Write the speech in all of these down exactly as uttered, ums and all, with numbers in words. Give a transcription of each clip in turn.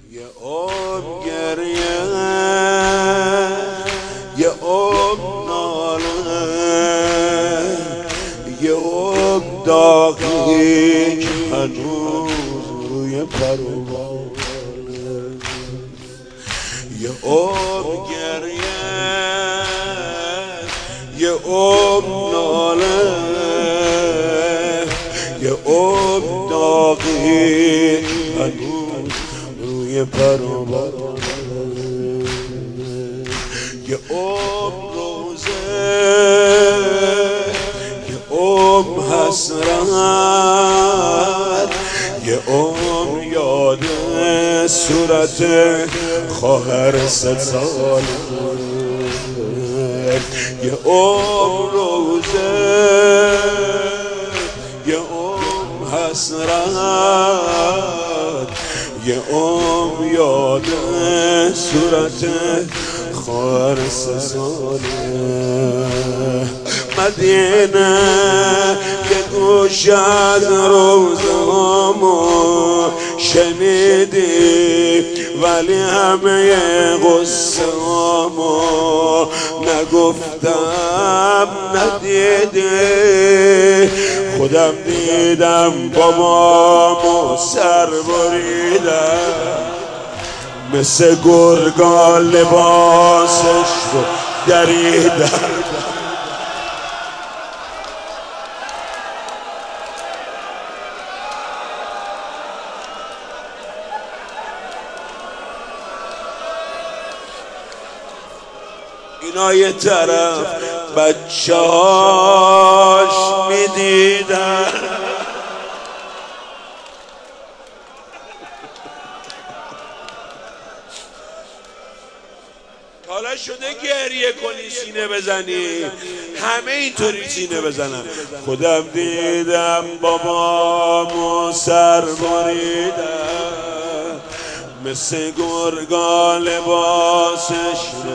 یه عمر گریه، یه عمر ناله، یه عمر داغی که هنوز روی پروانه، یه عمر گریه، یه عمر ناله، یه عمر داغی که هنوز روی پروانه، یه عمر روزه، یه عمر حسرت، یه عمر یاد صورت خواهر سه ساله، یه عمر روزه، یه عمر حسرت، یه عمر یاد صورت خواهر سه ساله. مدینه یه گوش از روزامو شنیدی، ولی همه غصه هامو نگفتم ندیدی، خودم دیدم بابامو سر بریدم، مثل گرگا لباسش رو دریدم. اینا یه طرف بچه هاش میدیدن، حالا شده گریه کنی سینه بزنی، همه اینطوری سینه بزنن. خودم دیدم بابامو سر بریدم، مثل گرگا لباسش رو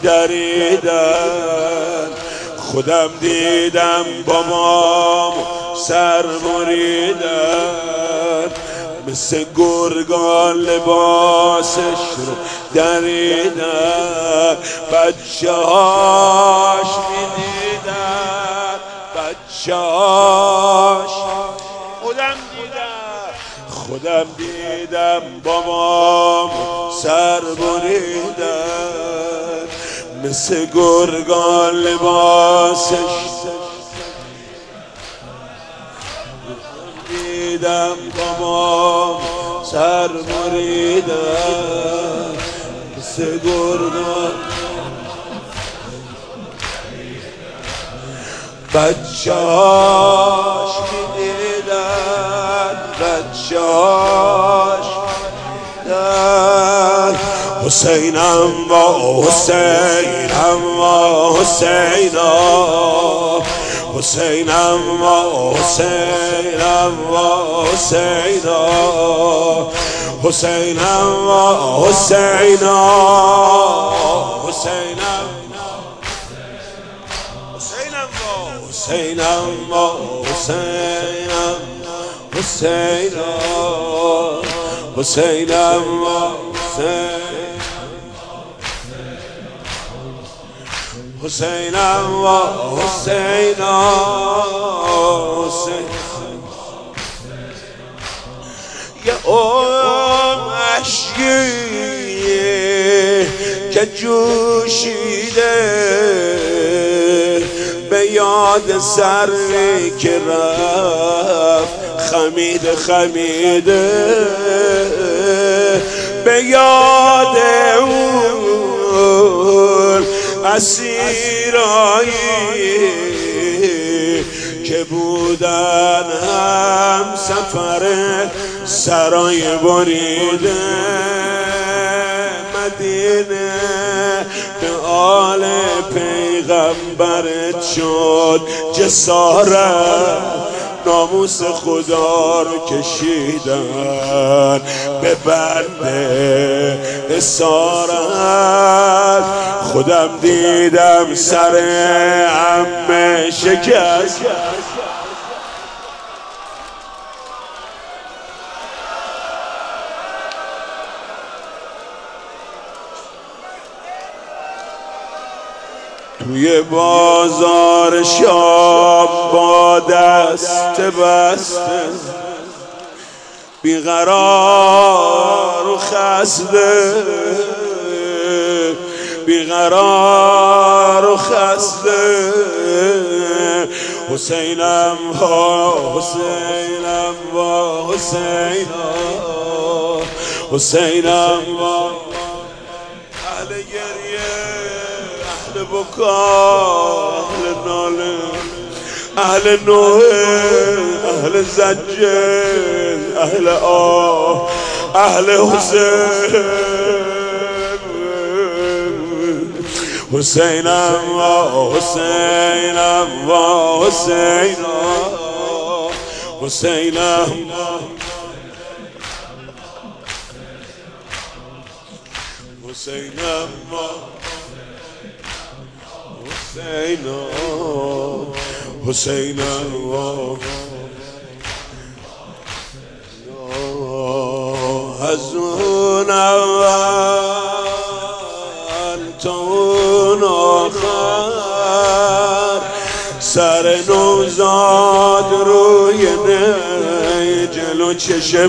دریدن، خودم دیدم بابامو سر بریدن، مثل گرگا لباسش رو دریدن. بچه هاش میدیدن، بچه هاش، خودم دیدم، خودم دیدم بابام سر بریدن، مثل گرگا لباسش دیدم بابام سر بریدن، مثل گرگا. بچه هاش میدیدن، بچه هاش میدیدن، حسینم و حسینم و حسینا، حسینم و حسینم و حسینا، حسینم و حسینا، حسینم حسینم و حسینم، حسینا، حسینم و حسینم، حسینم و حسینا، یه عمر اشکی که جوشیده به یاد سری که رفت خمیده خمیده، به یاد اون اسیرایی که بودن هم سفر سرای بریده. مدینه به آل پیغمبرت شد جسارت، ناموس خدا رو کشیدن به بند اسارت. خودم دیدم سر عمه شکست، توی بازار شام با دست بسته بیقرار و خسته بیقرار و خسته حسینم ها حسینم وا حسینم حسینم وا اهل گریه اهل بکا اهل ناله اهل نوحه اهل زجر اهل آه اهل حسین حسینم و حسینم و حسینم حسینم حسینم و حسینم حسینم و از اون اول تا اون آخر سر نوزاد روی نی جلو چشم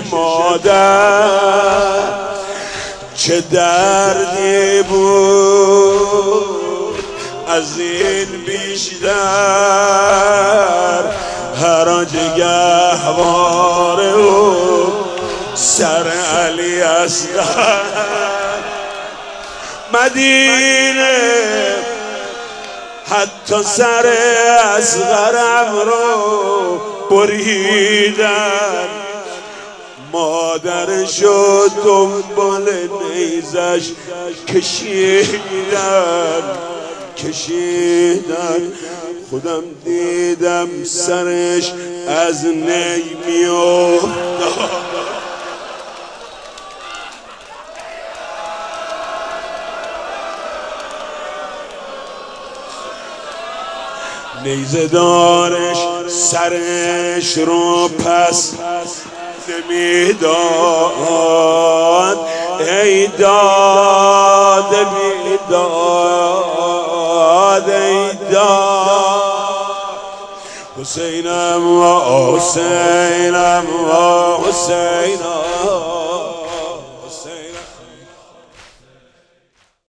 مادر چه دردی بود از این بیشتر حراج گهوار او سر علی اصغر مدینه حتی سر اصغرم رو بریدن مادرشو دنبال نیزش کشیدن کشیدن خودم دیدم سرش از نی میافتاد نیزه دارش سرش رو پس نمیداد ای داد بیداد ای داد حسینم و حسینم و حسینم